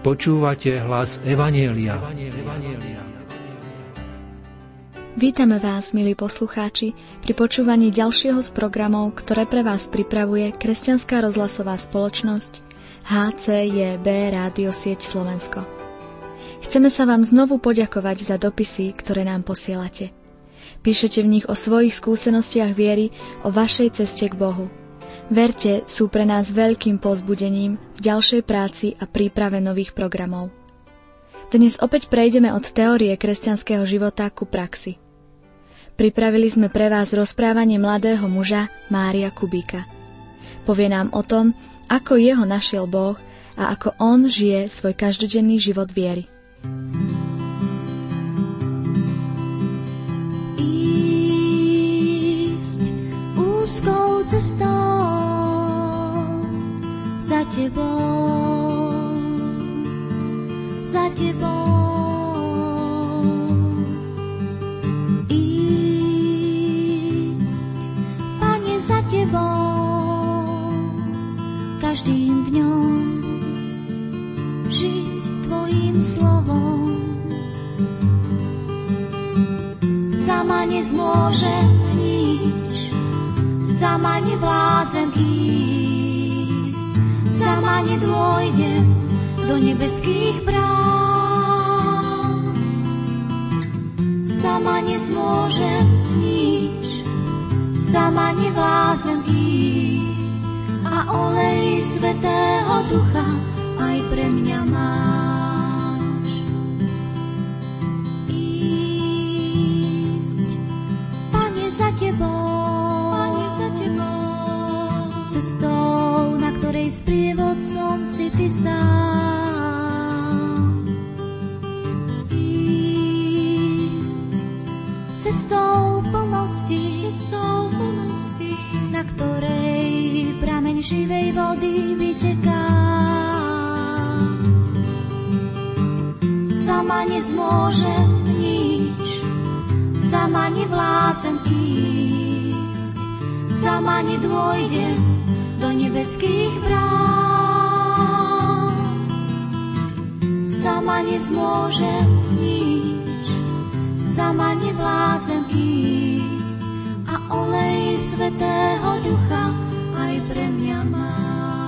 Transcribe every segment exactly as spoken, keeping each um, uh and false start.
Počúvate hlas Evanjelia. Vítame vás, milí poslucháči, pri počúvaní ďalšieho z programov, ktoré pre vás pripravuje Kresťanská rozhlasová spoločnosť há cé jé bé Rádio Sieť Slovensko. Chceme sa vám znovu poďakovať za dopisy, ktoré nám posielate. Píšete v nich o svojich skúsenostiach viery, o vašej ceste k Bohu. Verte, sú pre nás veľkým povzbudením v ďalšej práci a príprave nových programov. Dnes opäť prejdeme od teórie kresťanského života ku praxi. Pripravili sme pre vás rozprávanie mladého muža Mária Kubíka. Povie nám o tom, ako jeho našiel Boh a ako on žije svoj každodenný život viery. Ísť úzkou cestou za tebou, za tebou. Ísť, Pane, za tebou, každým dňom žiť tvojim slovom. Sama nezmôžem nič, sama nevládzem ísť, sama nedôjdem do nebeských brán. Sama nezmôžem nič, sama nevládzem ísť a olej Svätého Ducha aj pre mňa máš. Ísť, Pane, za tebou, Pane, za tebou, cestou, na ktorej sprievodcom si ty sám. Ísť, cestou plnosti, cestou plnosti, na ktorej prameň živej vody vyteká. Sama nezmôžem nič, sama nevládzem ísť, sama nedôjdem do nebeských brán. Sama nezmôžem nič, sama nevládzem ísť a olej Svätého Ducha aj pre mňa máš.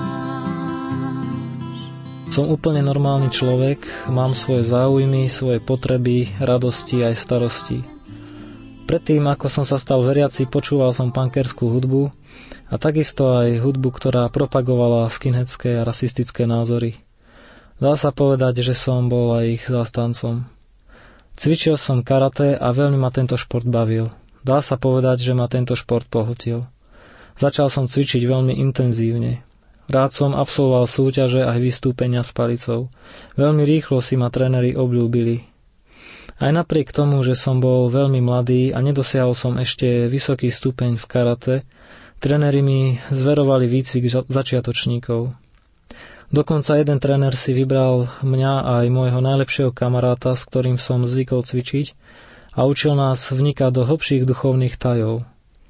Som úplne normálny človek, mám svoje záujmy, svoje potreby, radosti aj starosti. Predtým, ako som sa stal veriaci, počúval som punkerskú hudbu a takisto aj hudbu, ktorá propagovala skinheadské a rasistické názory. Dá sa povedať, že som bol aj ich zástancom. Cvičil som karate a veľmi ma tento šport bavil. Dá sa povedať, že ma tento šport pohltil. Začal som cvičiť veľmi intenzívne. Rád som absolvoval súťaže aj vystúpenia s palicou. Veľmi rýchlo si ma tréneri obľúbili. Aj napriek tomu, že som bol veľmi mladý a nedosiahol som ešte vysoký stupeň v karate, tréneri mi zverovali výcvik začiatočníkov. Dokonca jeden tréner si vybral mňa aj môjho najlepšieho kamaráta, s ktorým som zvykol cvičiť a učil nás vnikať do hlbších duchovných tajov.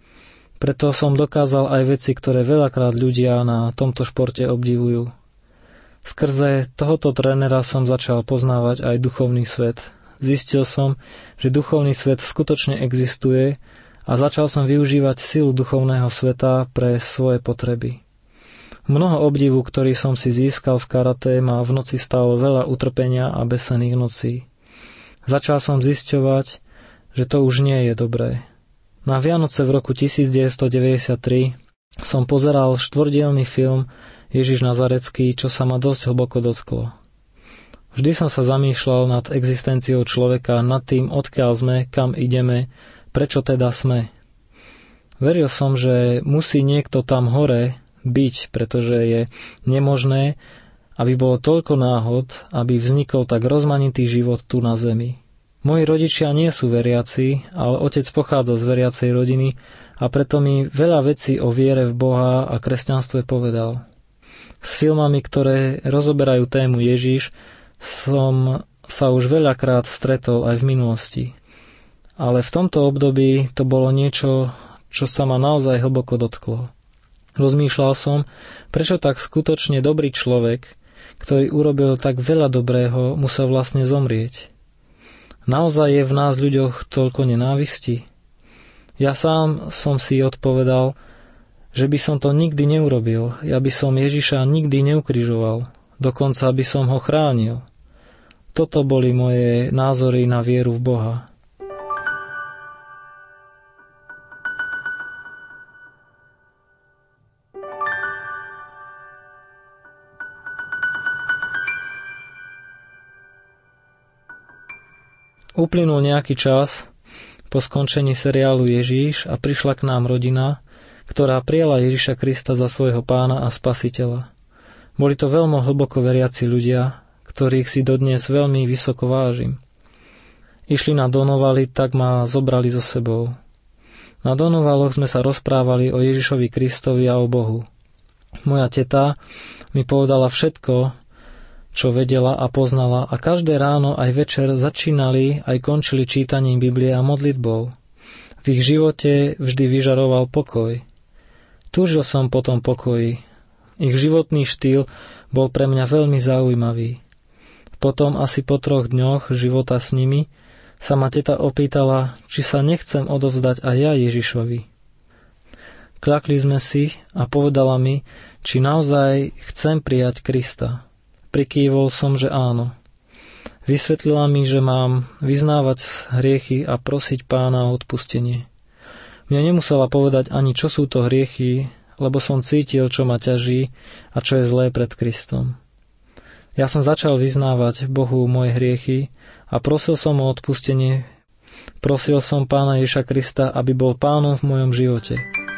Preto som dokázal aj veci, ktoré veľakrát ľudia na tomto športe obdivujú. Skrze tohoto trénera som začal poznávať aj duchovný svet. Zistil som, že duchovný svet skutočne existuje a začal som využívať silu duchovného sveta pre svoje potreby. Mnoho obdivu, ktorý som si získal v karate, ma v noci stálo veľa utrpenia a besených nocí. Začal som zisťovať, že to už nie je dobré. Na Vianoce v roku devätnásťstodeväťdesiattri som pozeral štvordielny film Ježiš Nazarecký, čo sa ma dosť hlboko dotklo. Vždy som sa zamýšľal nad existenciou človeka, nad tým, odkiaľ sme, kam ideme, prečo teda sme. Veril som, že musí niekto tam hore byť, pretože je nemožné, aby bolo toľko náhod, aby vznikol tak rozmanitý život tu na zemi. Moji rodičia nie sú veriaci, ale otec pochádza z veriacej rodiny a preto mi veľa vecí o viere v Boha a kresťanstve povedal. S filmami, ktoré rozoberajú tému Ježiš, som sa už veľakrát stretol aj v minulosti. Ale v tomto období to bolo niečo, čo sa ma naozaj hlboko dotklo. Rozmýšľal som, prečo tak skutočne dobrý človek, ktorý urobil tak veľa dobrého, musel vlastne zomrieť? Naozaj je v nás ľuďoch toľko nenávisti? Ja sám som si odpovedal, že by som to nikdy neurobil. Ja by som Ježiša nikdy neukrižoval. Dokonca by som ho chránil. Toto boli moje názory na vieru v Boha. Uplynul nejaký čas po skončení seriálu Ježíš a prišla k nám rodina, ktorá prijala Ježiša Krista za svojho pána a spasiteľa. Boli to veľmi hlboko veriaci ľudia, ktorých si dodnes veľmi vysoko vážim. Išli na Donovali, tak ma zobrali so sebou. Na Donovaloch sme sa rozprávali o Ježišovi Kristovi a o Bohu. Moja teta mi povedala všetko, čo vedela a poznala, a každé ráno aj večer začínali aj končili čítaním Biblie a modlitbou. V ich živote vždy vyžaroval pokoj. Túžil som po tom pokoji. Ich životný štýl bol pre mňa veľmi zaujímavý. Potom asi po troch dňoch života s nimi sa ma teta opýtala, či sa nechcem odovzdať aj ja Ježišovi. Kľakli sme si a povedala mi, či naozaj chcem prijať Krista. Prikývol som, že áno. Vysvetlila mi, že mám vyznávať hriechy a prosiť Pána o odpustenie. Mne nemusela povedať ani, čo sú to hriechy, lebo som cítil, čo ma ťaží a čo je zlé pred Kristom. Ja som začal vyznávať Bohu moje hriechy a prosil som o odpustenie. Prosil som Pána Ježiša Krista, aby bol pánom v mojom živote.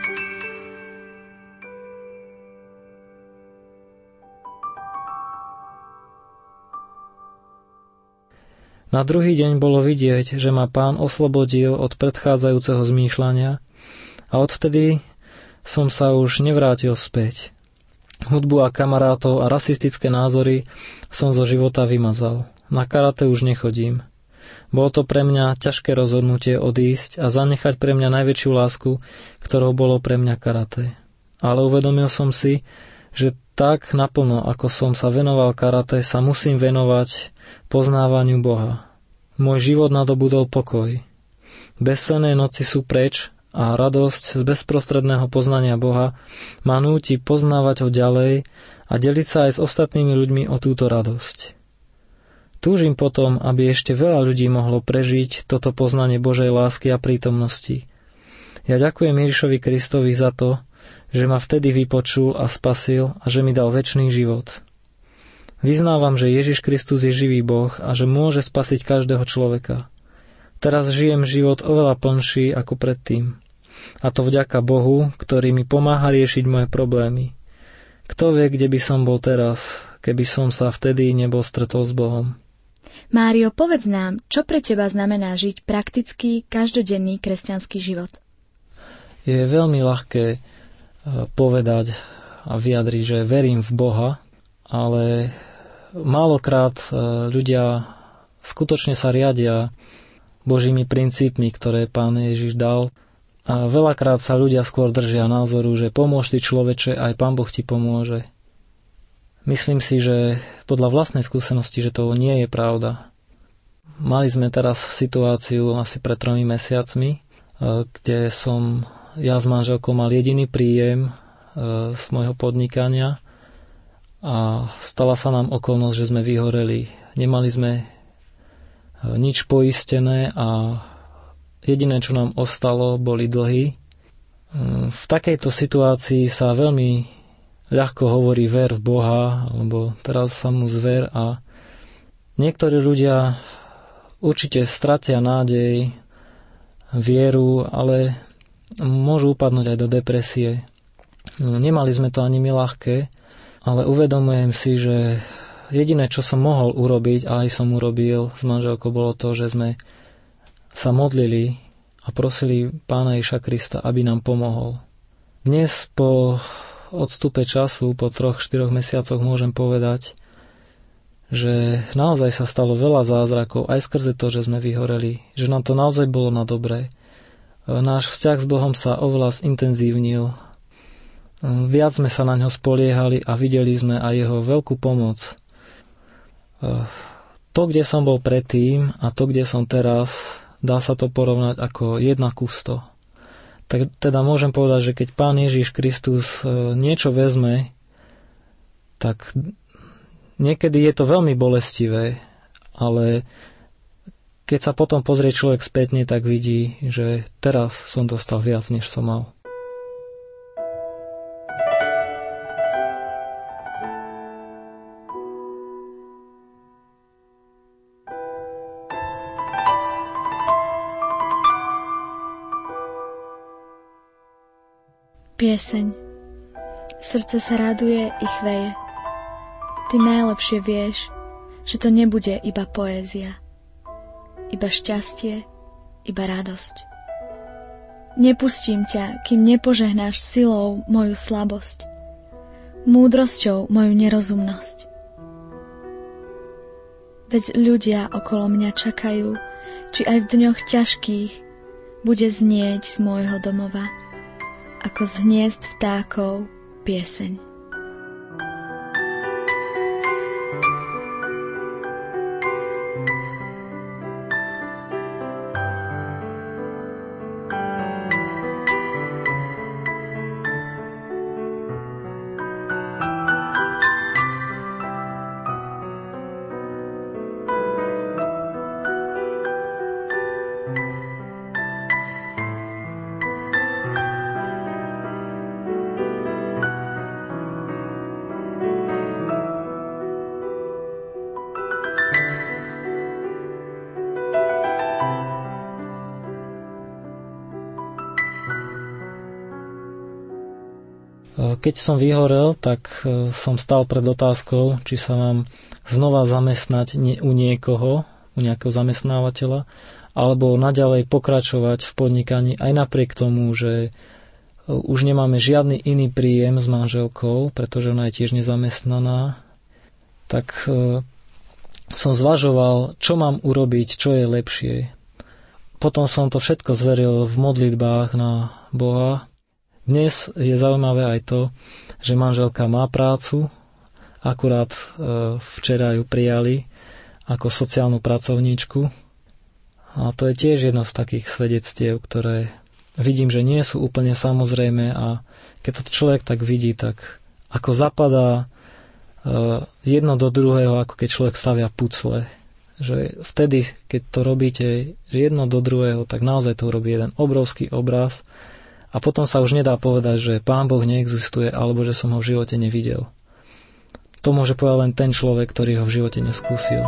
Na druhý deň bolo vidieť, že ma Pán oslobodil od predchádzajúceho zmýšľania a odvtedy som sa už nevrátil späť. Hudbu a kamarátov a rasistické názory som zo života vymazal. Na karate už nechodím. Bolo to pre mňa ťažké rozhodnutie odísť a zanechať pre mňa najväčšiu lásku, ktorou bolo pre mňa karate. Ale uvedomil som si, že tak naplno, ako som sa venoval karate, sa musím venovať poznávaniu Boha. Môj život nadobudol pokoj. Bezsenné noci sú preč a radosť z bezprostredného poznania Boha ma núti poznávať ho ďalej a deliť sa aj s ostatnými ľuďmi o túto radosť. Túžim potom, aby ešte veľa ľudí mohlo prežiť toto poznanie Božej lásky a prítomnosti. Ja ďakujem Ježišovi Kristovi za to, že ma vtedy vypočul a spasil a že mi dal večný život. Vyznávam, že Ježiš Kristus je živý Boh a že môže spasiť každého človeka. Teraz žijem život oveľa plnší ako predtým. A to vďaka Bohu, ktorý mi pomáha riešiť moje problémy. Kto vie, kde by som bol teraz, keby som sa vtedy nebol stretol s Bohom. Mário, povedz nám, čo pre teba znamená žiť praktický, každodenný kresťanský život? Je veľmi ľahké povedať a vyjadriť, že verím v Boha, ale málokrát ľudia skutočne sa riadia Božími princípmi, ktoré Pán Ježiš dal. A veľakrát sa ľudia skôr držia názoru, že pomôž si človeče, aj Pán Boh ti pomôže. Myslím si, že podľa vlastnej skúsenosti, že to nie je pravda. Mali sme teraz situáciu asi pred tromi mesiacmi, kde som ja s manželkou mal jediný príjem z môjho podnikania a stala sa nám okolnosť, že sme vyhoreli. Nemali sme nič poistené a jediné, čo nám ostalo, boli dlhy. V takejto situácii sa veľmi ľahko hovorí ver v Boha, alebo teraz sa mu zver a niektorí ľudia určite stratia nádej, vieru, ale môžu upadnúť aj do depresie. Nemali sme to ani my ľahké, ale uvedomujem si, že jediné, čo som mohol urobiť, a aj som urobil s manželkou, bolo to, že sme sa modlili a prosili Pána Ježiša Krista, aby nám pomohol. Dnes po odstupe času, po troch, štyroch mesiacoch môžem povedať, že naozaj sa stalo veľa zázrakov aj skrze to, že sme vyhoreli, že nám to naozaj bolo na dobré. Náš vzťah s Bohom sa oveľa zintenzívnil. Viac sme sa na ňo spoliehali a videli sme aj jeho veľkú pomoc To, kde som bol predtým a to, kde som teraz, dá sa to porovnať ako jedna ku sto. Tak teda môžem povedať, že keď Pán Ježiš Kristus niečo vezme, tak niekedy je to veľmi bolestivé, ale keď sa potom pozrie človek spätne, tak vidí, že teraz som dostal viac, než som mal. Pieseň. Srdce sa raduje i chveje. Ty najlepšie vieš, že to nebude iba poézia, iba šťastie, iba radosť. Nepustím ťa, kým nepožehnáš silou moju slabosť, múdrosťou moju nerozumnosť. Veď ľudia okolo mňa čakajú, či aj v dňoch ťažkých bude znieť z môjho domova ako z hniezd vtákov pieseň. Keď som vyhorel, tak som stál pred otázkou, či sa mám znova zamestnať u niekoho, u nejakého zamestnávateľa, alebo naďalej pokračovať v podnikaní aj napriek tomu, že už nemáme žiadny iný príjem s manželkou, pretože ona je tiež nezamestnaná. Tak som zvažoval, čo mám urobiť, čo je lepšie. Potom som to všetko zveril v modlitbách na Boha. Dnes je zaujímavé aj to, že manželka má prácu, akurát včera ju prijali ako sociálnu pracovníčku. A to je tiež jedno z takých svedectiev, ktoré vidím, že nie sú úplne samozrejme, a keď to človek tak vidí, tak ako zapadá jedno do druhého, ako keď človek stavia pucle. Že vtedy, keď to robíte jedno do druhého, tak naozaj to robí jeden obrovský obraz. A potom sa už nedá povedať, že Pán Boh neexistuje, alebo že som ho v živote nevidel. To môže povedať len ten človek, ktorý ho v živote neskúsil.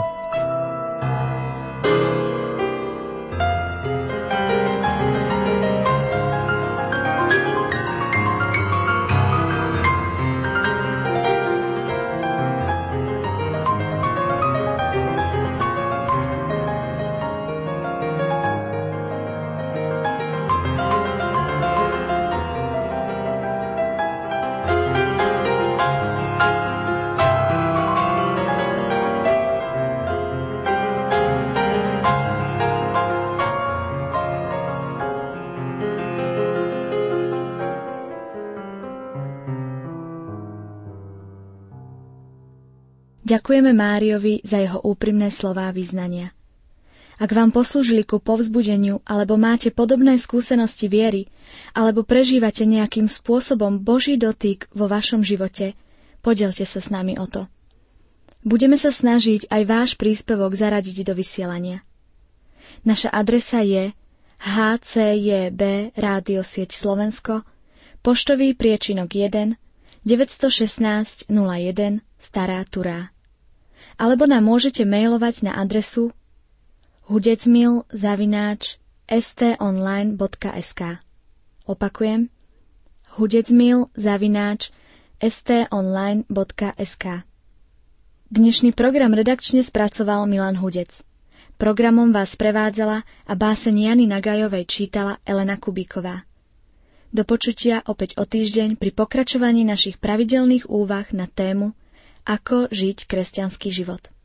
Ďakujeme Máriovi za jeho úprimné slová vyznania. Ak vám poslúžili ku povzbudeniu, alebo máte podobné skúsenosti viery, alebo prežívate nejakým spôsobom Boží dotyk vo vašom živote, podielte sa s nami o to. Budeme sa snažiť aj váš príspevok zaradiť do vysielania. Naša adresa je há cé jé bé Rádio Sieť Slovensko, poštový priečinok jeden, deväť jedna šesť nula jeden Stará Turá. Alebo nám môžete mailovať na adresu hudecmil zavináč es té online bodka es ká. Opakujem, hudecmil zavináč es té online bodka es ká. Dnešný program redakčne spracoval Milan Hudec. Programom vás prevádzala a báseň Jany Nagajovej čítala Elena Kubíková. Do počutia opäť o týždeň pri pokračovaní našich pravidelných úvah na tému Ako žiť kresťanský život.